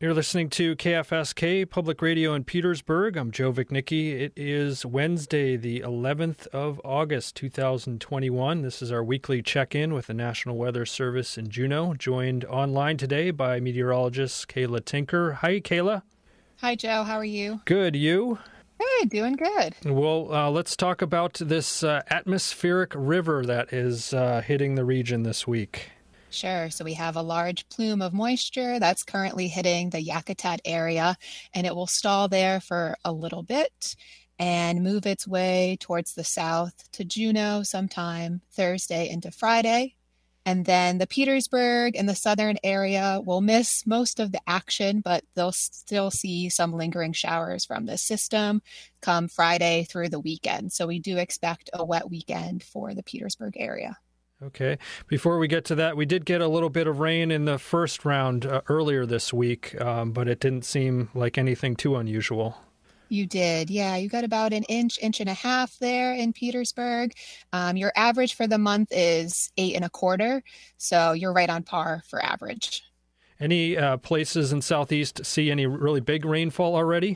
You're listening to KFSK Public Radio in Petersburg. I'm Joe Vichnicki. It is Wednesday, the 11th of August, 2021. This is our weekly check-in with the National Weather Service in Juneau, joined online today by meteorologist Kayla Tinker. Hi, Kayla. Hi, Joe. How are you? Good. You? Good. Doing good. Well, let's talk about this atmospheric river that is hitting the region this week. Sure. So we have a large plume of moisture that's currently hitting the Yakutat area, and it will stall there for a little bit and move its way towards the south to Juneau sometime Thursday into Friday. And then the Petersburg and the southern area will miss most of the action, but they'll still see some lingering showers from this system come Friday through the weekend. So we do expect a wet weekend for the Petersburg area. Okay. Before we get to that, we did get a little bit of rain in the first round earlier this week, but it didn't seem like anything too unusual. You did. Yeah, you got about an inch and a half there in Petersburg. Your average for the month is 8.25, so you're right on par for average. Any places in Southeast see any really big rainfall already?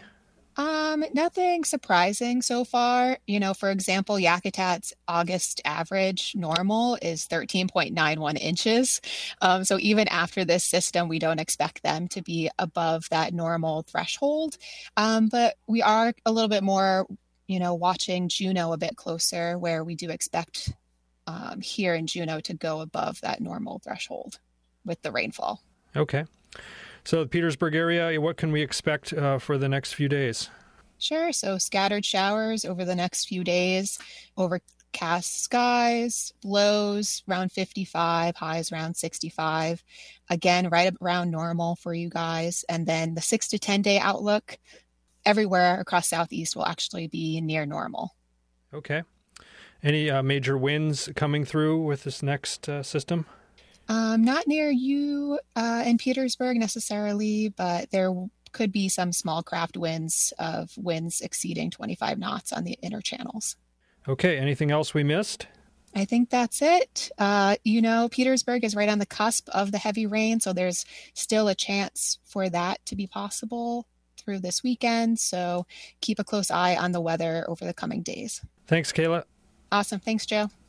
Nothing surprising so far. You know, for example, Yakutat's August average normal is 13.91 inches. So even after this system, we don't expect them to be above that normal threshold. But we are a little bit more, watching Juneau a bit closer, where we do expect here in Juneau to go above that normal threshold with the rainfall. Okay. So the Petersburg area, what can we expect for the next few days? Sure. So scattered showers over the next few days, overcast skies, lows around 55, highs around 65. Again, right around normal for you guys. And then the 6 to 10 day outlook everywhere across Southeast will actually be near normal. Okay. Any major winds coming through with this next system? Not near you in Petersburg necessarily, but there could be some small craft winds exceeding 25 knots on the inner channels. Okay. Anything else we missed? I think that's it. Petersburg is right on the cusp of the heavy rain, so there's still a chance for that to be possible through this weekend. So keep a close eye on the weather over the coming days. Thanks, Kayla. Awesome. Thanks, Joe.